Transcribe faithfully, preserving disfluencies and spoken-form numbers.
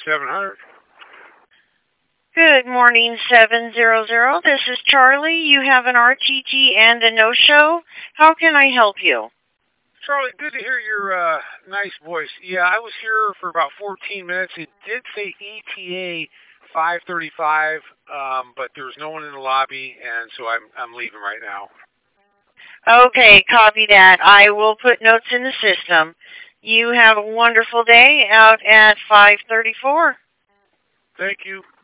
seven hundred. Good morning, seven hundred. This is Charlie. You have an R T T and a no-show. How can I help you? Charlie, good to hear your uh, nice voice. Yeah, I was here for about fourteen minutes. It did say E T A five thirty-five, um, but there was no one in the lobby, and so I'm I'm leaving right now. Okay, copy that. I will put notes in the system. You have a wonderful day out at five thirty-four. Thank you.